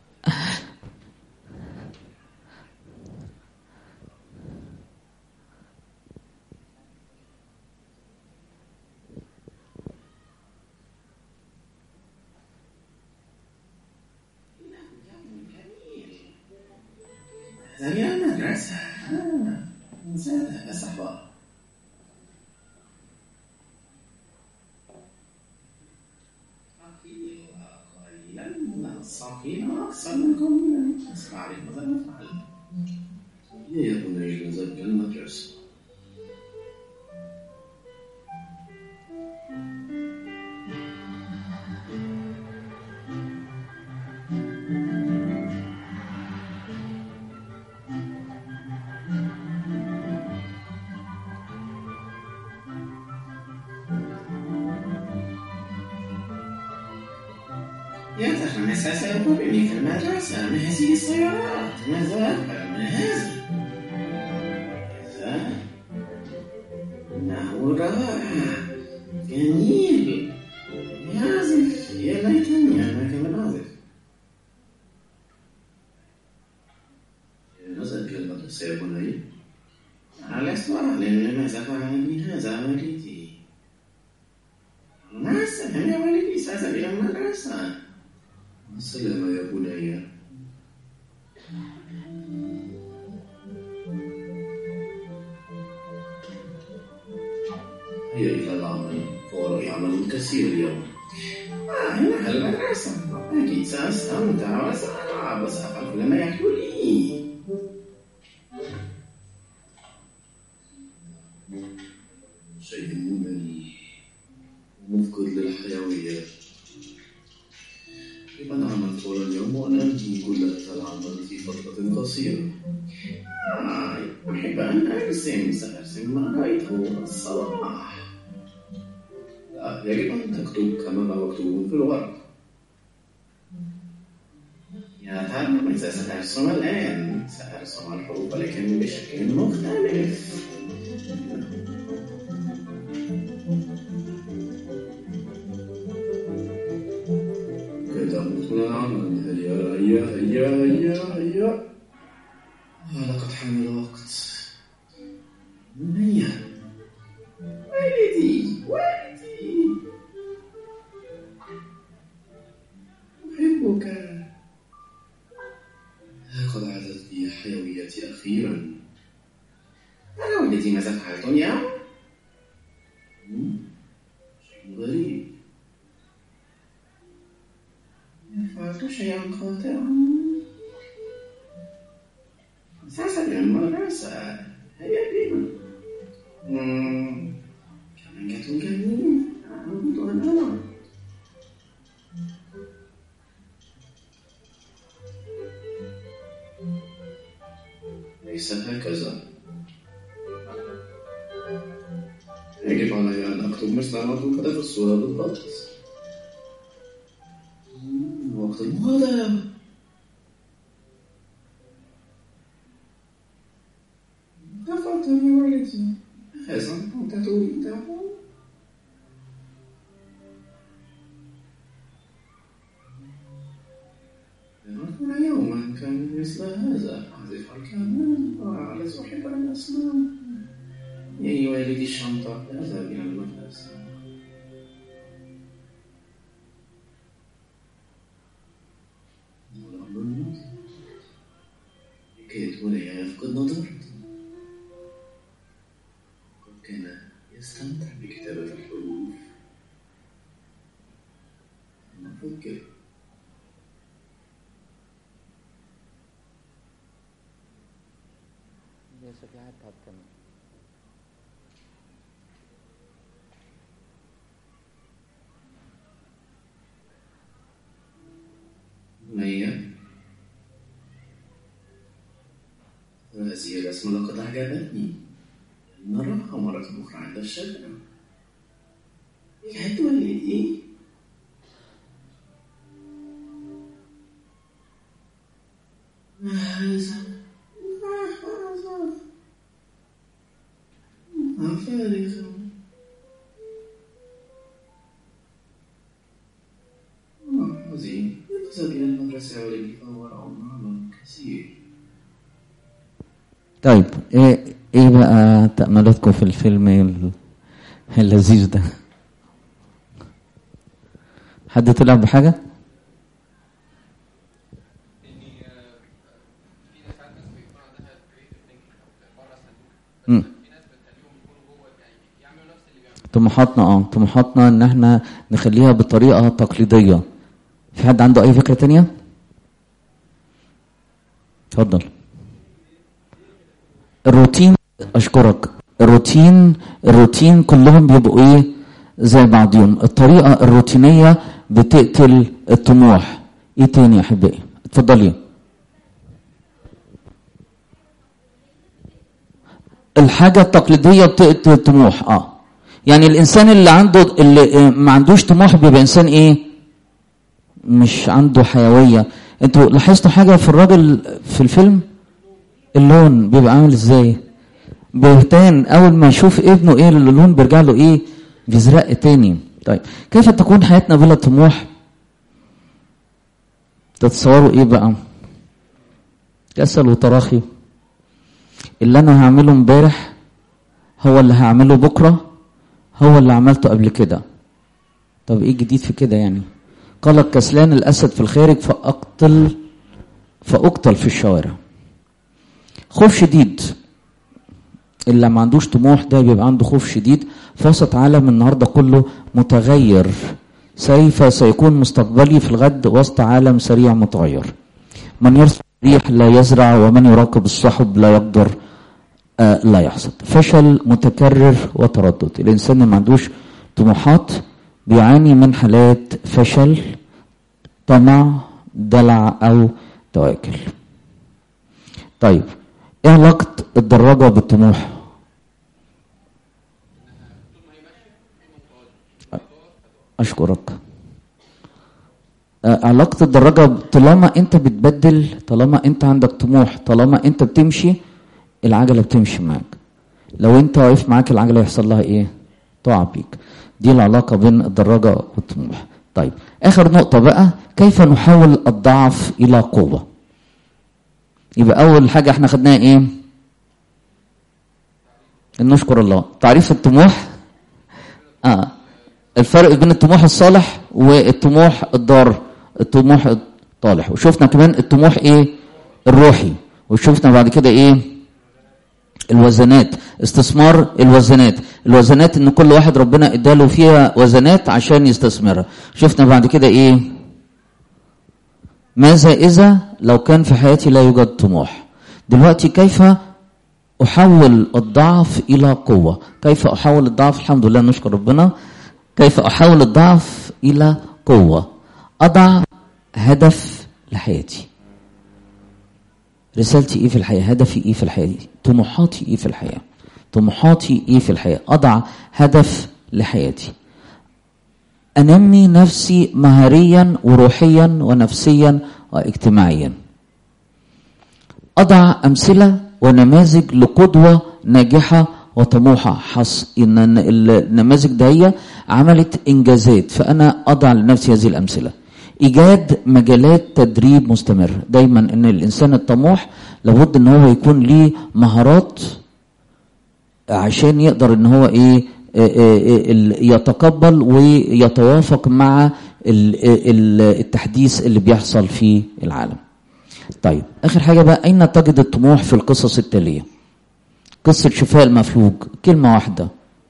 هذه المدرسة نسيتها يا صحبا. قليلا من الصاقين أكثر منكم من أسمع لك ماذا نفعل. هي بني نزل المدرسة. يا ترى الناس سيقولني في المدرسة ما هذه السيارات؟ ماذا أفعل من هذا؟ هذا إنه رائع جميل يعزف. يا ليتني أنا كمان أعزف. نزل المدرسة يا بني. لست أعلم ماذا فعلني هذا والدي. مع السلامة يا والدي، سأذهب إلى المدرسة. السلام يا بني. هيا إلى العمل، وراي عمل كثير اليوم. هنا المدرسة. أكيد سأستمتع وسألعب وسأفعل كل ما يحلو لي. شيء ممل ومفقد للحيوية. لمن أعمل طول اليوم وأنهي كل هذا العمل في فترة قصيرة. أحب أن أرسم. سأرسم ما رأيته الصباح. لا، يجب أن تكتب كما هو مكتوب في الورق. يا ترى ماذا سأرسم الآن؟ سأرسم الحروف ولكن بشكل مختلف. كتبت العمل. هيا. لقد حان الوقت. هيا والدي. أحبك. لقد عادت لي حيويتي أخيرا. أنا والدي ماذا فعلت اليوم؟ شيء غريب. فعلت شيئا خاطئا. سأذهب إلى المدرسة. هيا بنا. كمان جميل. أعود أن ألعب. ليس هكذا. يجب علي أن أكتب مثل ما كتب في الصورة بالضبط. وقت المغادرة. كفرتني والدي. هذا أنت تريده؟ لنكون يوما كان مثل هذا. أعزف الكمان وأعرف أحب أن أسمع. يا والدي الشنطة. أذهب إلى المدرسة. لكي يكون يفقد نظرته. كان يستمتع بكتابة الحروف. أنا أفكر. هذه الرسمة لقد أعجبتني، نراها مرة أخرى عند الشجرة. يهدوني ما هذا؟ ما فارغ. حزين. يذهب إلى المدرسة ولدي فهو عمر كثير. طيب ايه بقى تأملاتكم في الفيلم اللذيذ ده؟ حد طلع بحاجة؟ طموحاتنا ان احنا نخليها بطريقة تقليدية. في حد عنده اي فكرة تانية؟ اتفضل. الروتين. اشكرك. الروتين كلهم بيبقوا ايه زي بعضهم. الطريقة الروتينية بتقتل الطموح. ايه تاني يا احبائي؟ اتفضلي. الحاجة التقليدية بتقتل الطموح. يعني الانسان اللي ما عندوش طموح بيبقى انسان ايه؟ مش عنده حيوية. انتوا لاحظتوا حاجة في الراجل في الفيلم؟ اللون بيبقى عامل ازاي؟ بيهتان اول ما يشوف ابنه ايه اللون بيرجع له ايه؟ بيزرق تاني. طيب كيف تكون حياتنا بلا طموح؟ تتصوروا ايه بقى؟ كسل وتراخي. اللي انا هعمله امبارح هو اللي هعمله بكرة، هو اللي عملته قبل كده. طب ايه جديد في كده يعني؟ قال الكسلان الاسد في الخارج فاقتل في الشوارع. خوف شديد. اللي ما عندوش طموح ده بيبقى عنده خوف شديد في وسط عالم النهارده كله متغير. كيف سيكون مستقبلي في الغد وسط عالم سريع متغير؟ من يرصد الريح لا يزرع، ومن يراقب السحب لا يقدر لا يحصد. فشل متكرر وتردد. الانسان اللي ما عندوش طموحات بيعاني من حالات فشل، طمع، دلع او تواكل. طيب ايه علاقة الدراجة بالطموح؟ اشكرك. علاقة الدراجة طالما انت بتبدل، طالما انت عندك طموح، طالما انت بتمشي العجلة بتمشي معاك. لو انت واقف معاك العجلة يحصل لها ايه؟ تقع بيك. دي العلاقة بين الدراجة والطموح. طيب اخر نقطة بقى، كيف نحول الضعف الى قوة؟ يبقى اول حاجة احنا خدناها ايه؟ نشكر الله. تعريف الطموح. الفرق بين الطموح الصالح والطموح الضار، الطموح الطالح. وشفنا كمان الطموح ايه؟ الروحي. وشفنا بعد كده ايه؟ الوزنات. استثمار الوزنات ان كل واحد ربنا اداله فيها وزنات عشان يستثمرها. شفنا بعد كده ايه؟ ماذا اذا لو كان في حياتي لا يوجد طموح؟ دلوقتي كيف احول الضعف الى قوة؟ كيف احول الضعف؟ الحمد لله نشكر ربنا. كيف احول الضعف الى قوة؟ اضع هدف لحياتي. رسالتي ايه في الحياة؟ هدفي ايه في الحياة؟ طموحاتي ايه في الحياة؟ طموحاتي ايه في الحياة؟ اضع هدف لحياتي. انمي نفسي مهاريا وروحيا ونفسيا واجتماعيا. اضع امثلة ونماذج لقدوة ناجحة وطموحة. ان النماذج ده هي عملت انجازات، فانا اضع لنفسي هذه الامثلة. ايجاد مجالات تدريب مستمر. دايما ان الانسان الطموح لابد ان هو يكون ليه مهارات عشان يقدر ان هو ايه يتقبل ويتوافق مع التحديث اللي بيحصل في العالم. طيب اخر حاجة بقى، اين تجد الطموح في القصص التالية؟ قصة شفاء المفلوج، كلمة واحدة.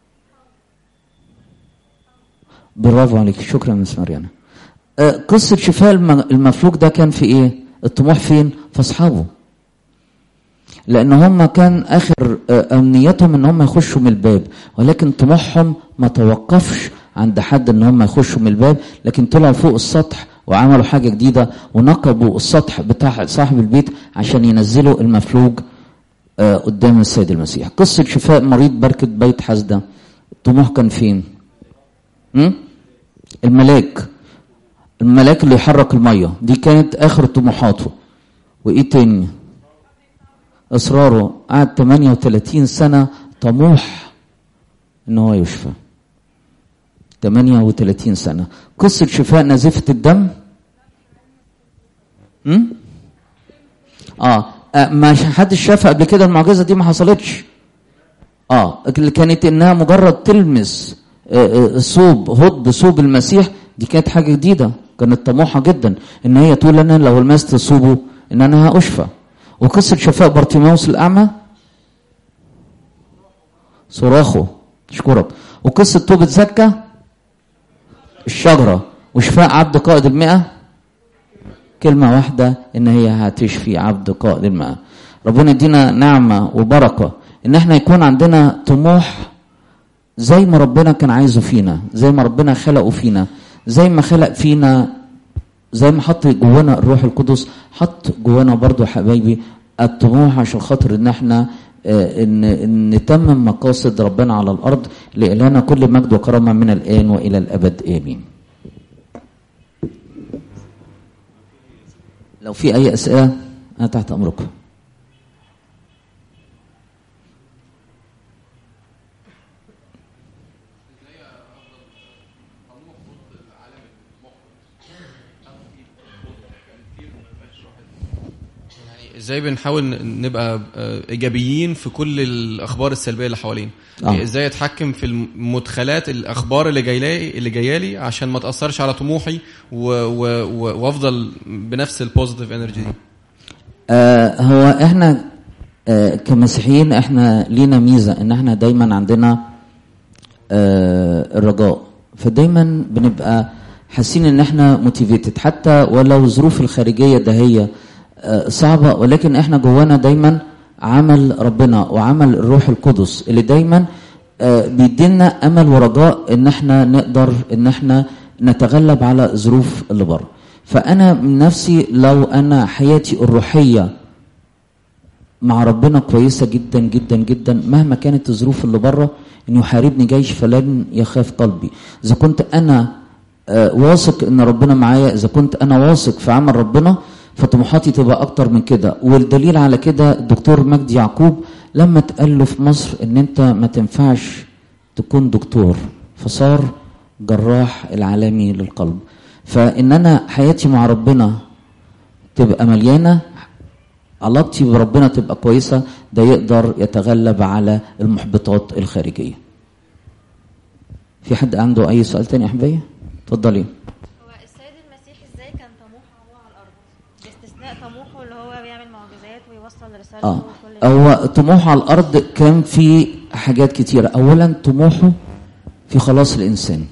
برافو عليك، شكرا مس مريانا. قصة شفاء المفلوج ده كان في ايه؟ الطموح فين؟ في اصحابه. لان هم كان اخر امنيتهم ان هم يخشوا من الباب، ولكن طموحهم ما توقفش عند حد ان هم يخشوا من الباب، لكن طلعوا فوق السطح وعملوا حاجة جديدة ونقبوا السطح بتاع صاحب البيت عشان ينزلوا المفلوج قدام السيد المسيح. قصة شفاء مريض بركة بيت حسدة، الطموح كان فين؟ الملاك اللي يحرك المية، دي كانت آخر طموحاته. وإيه تاني؟ إصراره، قعد 38 سنة طموح إن هو يشفى. 38 سنة. قصة شفاء نزيفة الدم، ما حدش شافها قبل كده، المعجزة دي ما حصلتش. اللي كانت انها مجرد تلمس صوب المسيح، دي كانت حاجة جديدة، كانت طموحة جدا ان هي تقول انا لو لمست صوبه ان انا هأشفى. وقصة شفاء بارتيماوس الأعمى، صراخه، اشكرك. وقصة توبة زكا، الشجرة. وشفاء عبد قائد 100، كلمة واحدة ان هي هتشفي عبد قائد 100. ربنا يدينا نعمة وبركة ان احنا يكون عندنا طموح زي ما ربنا كان عايزه فينا، زي ما ربنا خلقه فينا، زي ما خلق فينا، زي ما حط جوانا الروح القدس، حط جوانا برضو حبايبي الطموح عشان خاطر ان احنا نتمم مقاصد ربنا على الارض. لإلهنا كل مجد وكرامة من الآن والى الابد، امين. لو في اي اسئله انا تحت امركم. ازاي بنحاول نبقى ايجابيين في كل الاخبار السلبيه اللي حوالينا؟ ازاي اتحكم في المدخلات الاخبار اللي جايه لي عشان ما تاثرش على طموحي وافضل بنفس البوزيتيف انرجي دي؟ هو احنا كمسيحيين احنا لينا ميزه ان احنا دايما عندنا الرجاء، فدايما بنبقى حاسين ان احنا موتيفيتد حتى ولو الظروف الخارجيه ده هي صعبة، ولكن احنا جوانا دايما عمل ربنا وعمل الروح القدس اللي دايما بيدينا امل ورجاء ان احنا نقدر ان احنا نتغلب على الظروف اللي بره. فانا من نفسي لو انا حياتي الروحية مع ربنا كويسة جدا جدا جدا، مهما كانت الظروف اللي بره، ان يحاربني جيش فلن يخاف قلبي. اذا كنت انا واثق ان ربنا معايا، اذا كنت انا واثق في عمل ربنا، فطموحاتي تبقى اكتر من كده. والدليل على كده الدكتور مجدي يعقوب لما اتقال له في مصر ان انت ما تنفعش تكون دكتور، فصار جراح العالمي للقلب. فان انا حياتي مع ربنا تبقى مليانه، علاقتي بربنا تبقى كويسه، ده يقدر يتغلب على المحبطات الخارجيه. في حد عنده اي سؤال تاني يا حبايبي؟ اتفضلي. طموحه اللي هو بيعمل معجزات ويوصل رسالته هو طموحه على الارض كان في حاجات كتيره. اولا طموحه في خلاص الانسان،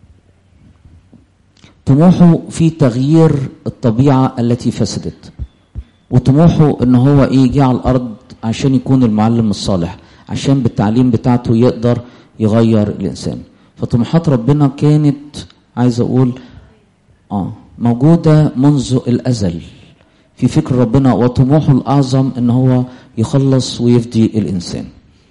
طموحه في تغيير الطبيعه التي فسدت، وطموحه ان هو يجي على الارض عشان يكون المعلم الصالح، عشان بالتعليم بتاعته يقدر يغير الانسان. فطموحات ربنا كانت عايز اقول موجوده منذ الازل في فكر ربنا، وطموحه الأعظم إن هو يخلص ويفدي الإنسان.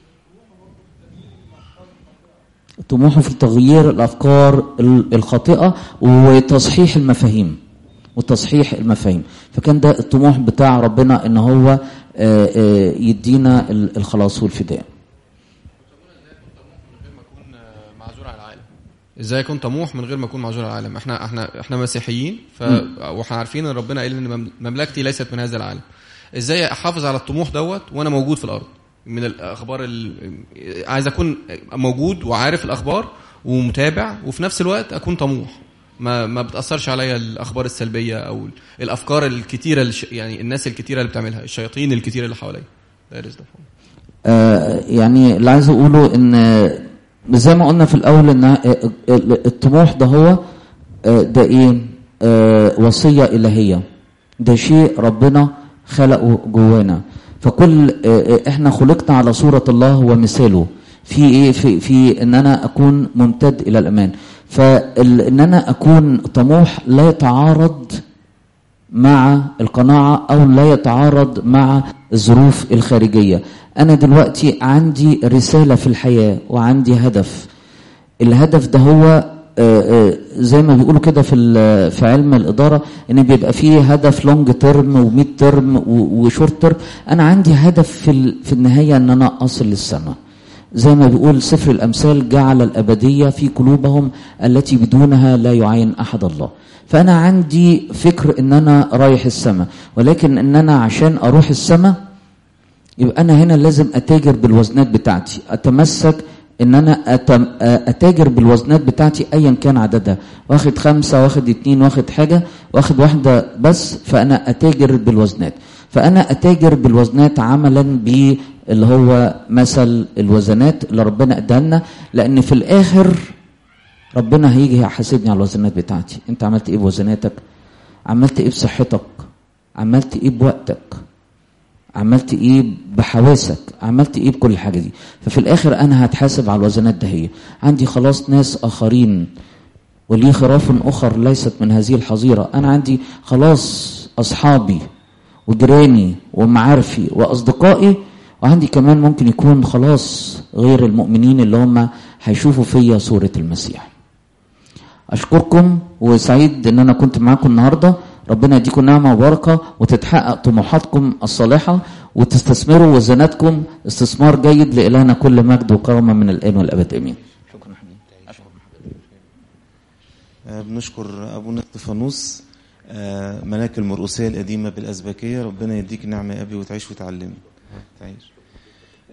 طموحه في تغيير الأفكار الخاطئة وتصحيح المفاهيم. فكان ده الطموح بتاع ربنا إن هو يدينا الخلاص والفداء. ازاي اكون طموح من غير ما اكون معزول عن العالم؟ احنا مسيحيين، واحنا عارفين ان ربنا قال ان مملكتي ليست من هذا العالم. ازاي احافظ على الطموح دوت وانا موجود في الارض؟ من الاخبار عايز اكون موجود وعارف الاخبار ومتابع، وفي نفس الوقت اكون طموح، ما بتاثرش عليا الاخبار السلبيه او الافكار الكتيره يعني الناس الكتيره اللي بتعملها، الشياطين الكتيره اللي حواليا. يعني اللي عايز اقوله ان زي ما قلنا في الاول ان الطموح ده هو ده وصيه الهيه، ده شيء ربنا خلقه جوانا. فكل احنا خلقنا على صوره الله ومثاله. في في ان انا اكون ممتد الى الامام، فان انا اكون طموح لا يتعارض مع القناعة أو لا يتعارض مع الظروف الخارجية. أنا دلوقتي عندي رسالة في الحياة وعندي هدف. الهدف ده هو زي ما بيقولوا كده في علم الإدارة إن بيبقى فيه هدف لونج تيرم وميد تيرم وشورت تيرم. أنا عندي هدف في النهاية إن أنا أصل للسماء. زي ما بيقول سفر الأمثال جعل الأبدية في قلوبهم التي بدونها لا يعين أحد الله. فأنا عندي فكر إن أنا رايح السماء، ولكن إن أنا عشان أروح السماء يبقى أنا هنا لازم أتاجر بالوزنات بتاعتي، أتمسك إن أنا أتاجر بالوزنات بتاعتي أيا كان عددها، واخد 5 واخد 2 واخد حاجة واخد واحدة بس، فأنا أتاجر بالوزنات. فأنا أتاجر بالوزنات عملا باللي هو مثل الوزنات اللي ربنا اداها لنا، لأن في الآخر ربنا هيجي يحاسبني على الوزنات بتاعتي. أنت عملت إيه بوزناتك؟ عملت إيه بصحتك؟ عملت إيه بوقتك؟ عملت ايه بحواسك؟ عملت ايه بكل حاجة دي؟ ففي الاخر انا هتحاسب على الوزنات ده. هي عندي خلاص ناس اخرين ولي خراف اخر ليست من هذه الحظيرة. انا عندي خلاص اصحابي وجيراني ومعارفي واصدقائي، وعندي كمان ممكن يكون خلاص غير المؤمنين اللي هم هيشوفوا فيا صورة المسيح. اشكركم وسعيد ان انا كنت معاكم النهارده. ربنا يديكم نعمة وبركة وتتحقق طموحاتكم الصالحة وتستثمروا وزناتكم استثمار جيد. لإلهنا كل مجد وكرامة من الآن والأبد آمين. شكرا حبيبي. بنشكر أبونا استفانوس ملاك المرقسية القديمة بالأزبكية. ربنا يديك نعمة يا أبي وتعيش وتعلم. تعيش.